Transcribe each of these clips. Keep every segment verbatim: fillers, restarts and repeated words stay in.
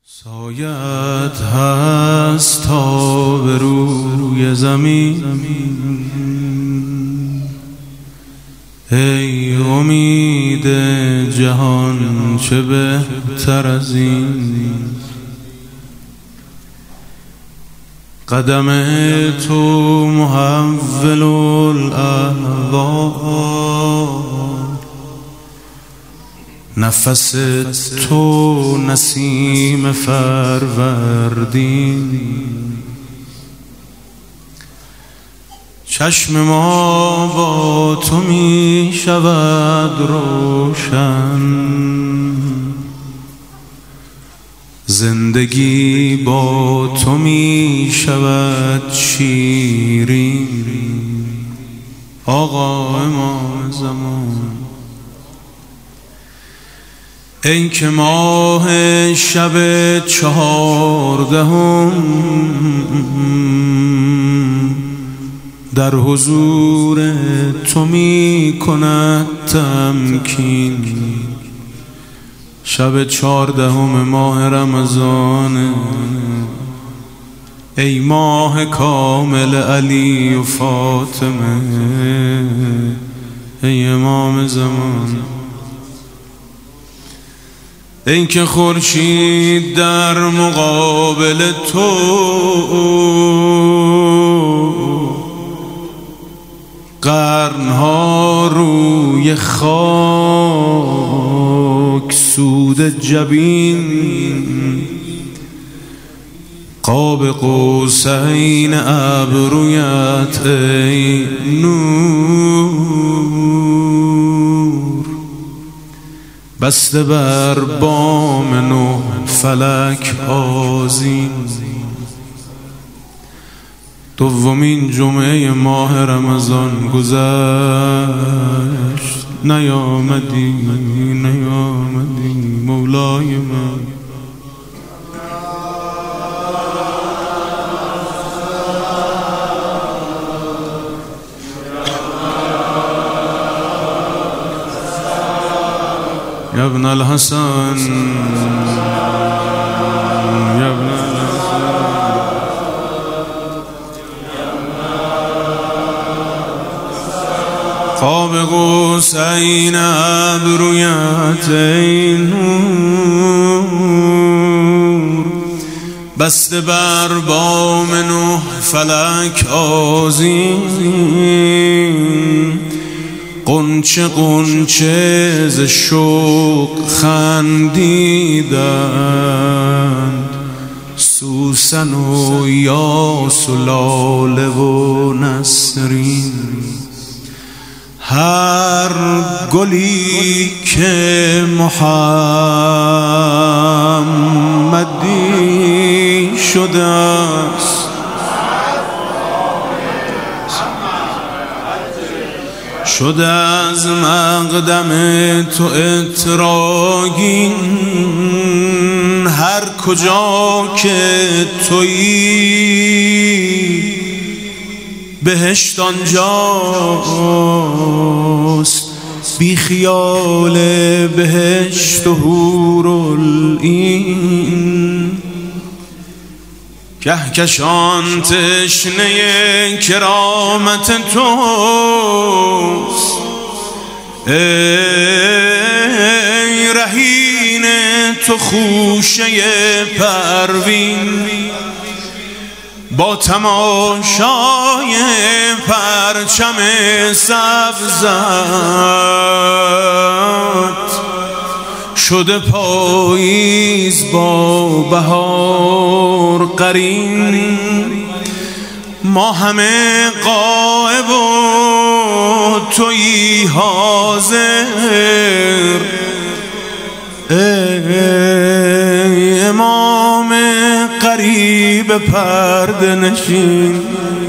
سایت هست تا به روی زمین، ای امید جهان چه بهتر از این. قدم تو محول الاحوال، نفس تو نسیم فروردین. چشم ما با تو می شود روشن، زندگی با تو می شود شیرین. آقا امام زمان، ای که ماه شب چهاردهم در حضور تو می کند تمکین. شب چهاردهم ماه رمضان، ای ماه کامل علی و فاطمه، ای امام زمان. ای که خورشید در مقابل تو قرنها روی خاک سود جبین. قاب قوسین ابرویت ای نور، بسته بر بام نو فلک آذین. دومین جمعه ماه رمضان گذشت، نیامدی نیامدی مولای من. یا ابن الحسن، یا ابن قاب قوسین ابرویت ای نور، بسته بر بام نوح فلک آذین. قنچه قنچه ز شوق خندیدند، سوسن و یاس و لاله و نسرین. هر گلی که محمدی شده است، شده از مقدم تو اتراگین. هر کجا که تویی بهشت آنجاست، بی خیال بهشت و حورالعین. کهکشان تشنه کرامت توست، ای رهین تو خوشه پروین. با تماشای پرچم سبزت، شده پاییز با بهار قرین. ما همه غایب و تویی حاضر، ای امام قریب پرده نشین.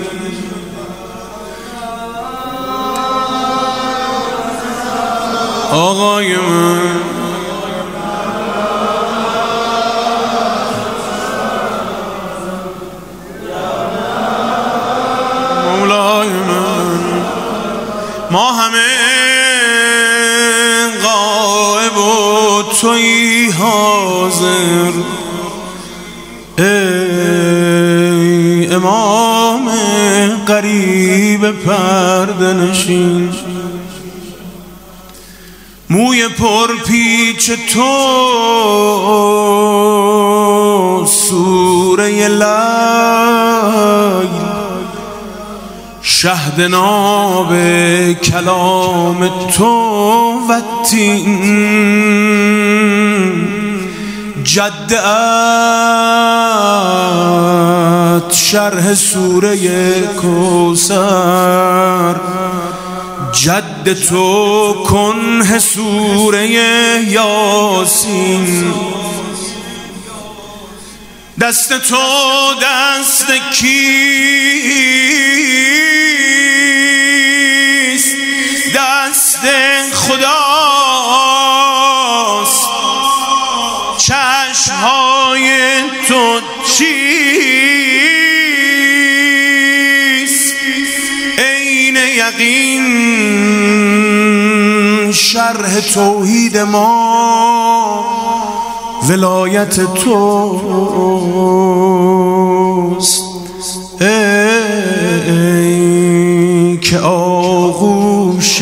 آقای من، مولای من، ما همه غایب و تویی حاضر، ای امام غریب پرده نشین، موی پر پیچ تو سوره لیل، شهد ناب کلام تو و تین، جدت شرح سوره کوثر، جد تو کنه سوره یاسین، دست تو دست کیست؟ دست خداست. چشمهای تو چیست؟ عین یقین شرح توحید ما ولایت توست. ای که آغوش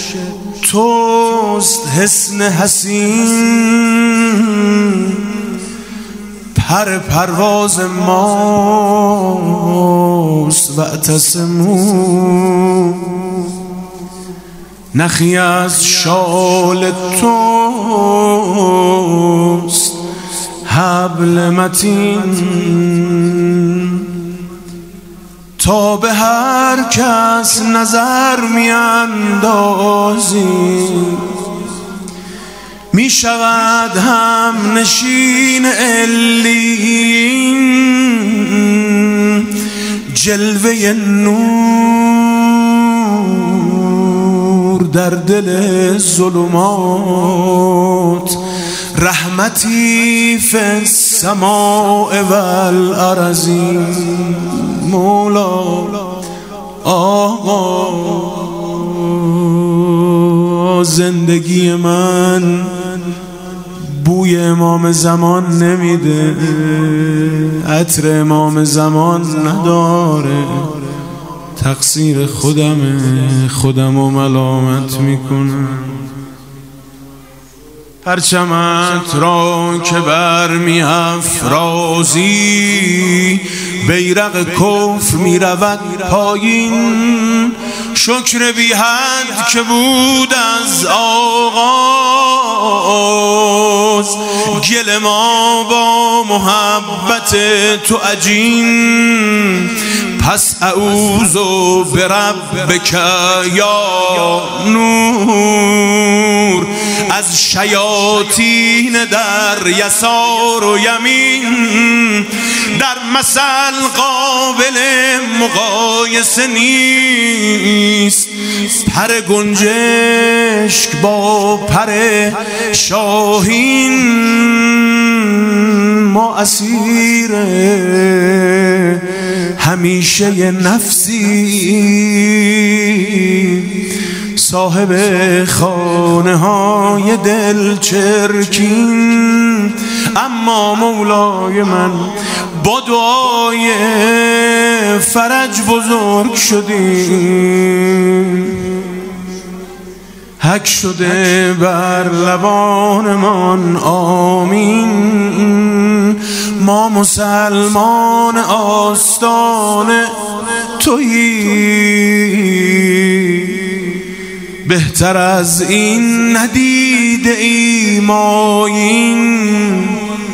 توست حصن حسین، پر پرواز ماست. واعتصموا، نخی از شال توست حبل متین، تا به هر کس نظر می اندازی، می شود هم نشین علیین. جلوه نور در دل ظلمات، رحمتی فی السماء والارض. مولا آقا، زندگی من بوی امام زمان نمیده، عطر امام زمان نداره، تقصیر خودمه، خودمو ملامت میکنم. پرچمت را که برمی افرازی، بیرق کفر می رود پایین. شکر بی حد که بود از آغاز، گل ما با محبت تو عجین. پس اعوذ بربک یا نور، از شیاطین در یسار و یمین. در مثل قابل مقایسه نیست، پر گنجشک با پر شاهین. ما اسیر همیشه نفسی، صاحب خانه های دل چرکین. اما مولای من با دعای فرج بزرگ شدیم، حک شده بر لبانمان آمین. ما مسلمان آستان تویی، بهتر از این ندیده ای ما این،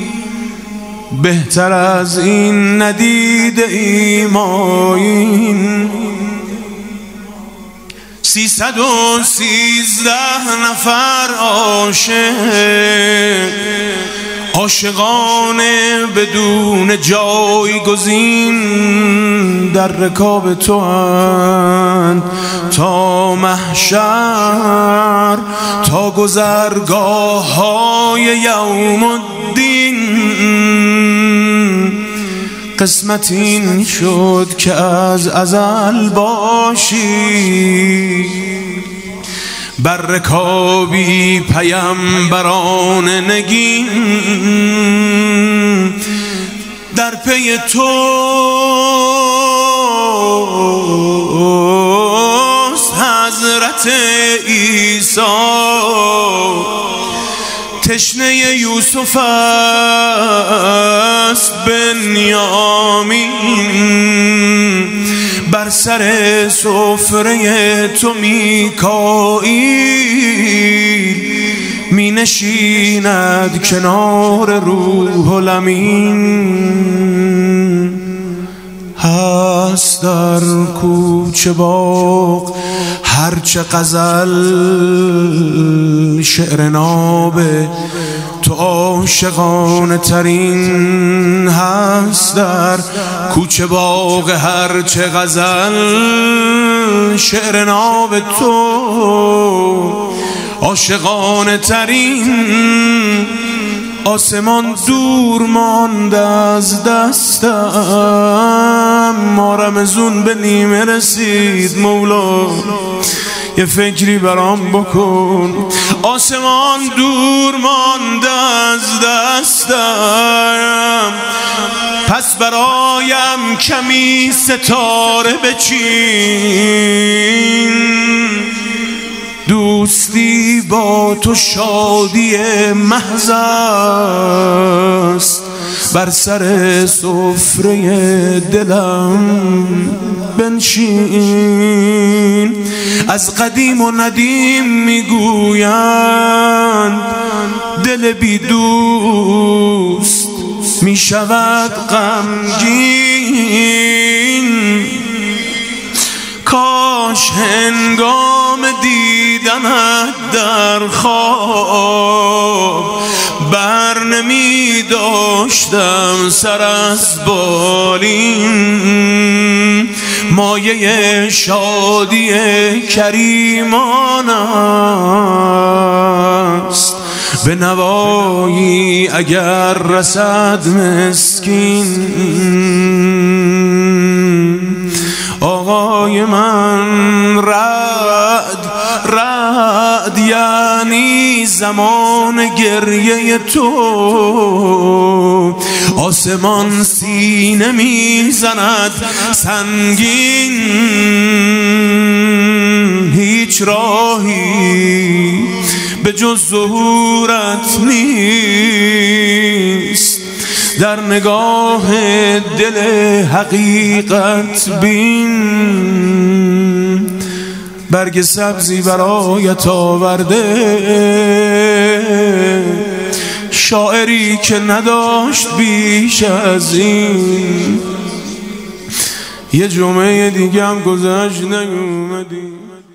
بهتر از این ندیده ای ما این. سیصد و سیزده نفر عاشق، عاشقانه بدون جایگزین، در رکاب تو اند تا محشر، تا گذرگاه های یوم الدین. قسمت این شد که از ازل باشی، بر رکابی پیمبران نگین. در پی توست حضرت عیسی، تشنه یوسف است بنیامین، بر سر سفره تو میکائیل می نشیند کنار روح الامین. هست در کوچه باغ هرچه غزل، شعر ناب تو عاشقانه ترین. هست در کوچه باغ هرچه غزل، شعر ناب تو عاشقانه ترین. آسمان دور مانده از دستم، ما رمزون به نیمه رسید مولا، یه فکری برام بکن. آسمان دور مانده از دستم، پس برایم کمی ستاره بچین. دوستی با تو شادی محض است، بر سر سفره دلم بنشین. از قدیم و ندیم میگویند دل بی دوست می شود غمگین. کاش هنگام دیدنت در خواب بر نمی داشتم سر از بالین. مایه شادی کریمان است، به نوایی اگر رسد مسکین. آقای من رعد رعد یعنی زمان گریه تو، آسمان سینه میزند سنگین. هیچ راهی به جز ظهورت نیست، در نگاه دل حقیقت بین. برگ سبزی برایت آورده شاعری که نداشت بیش از این. یه جمعه دیگه هم گذشت نیومدی.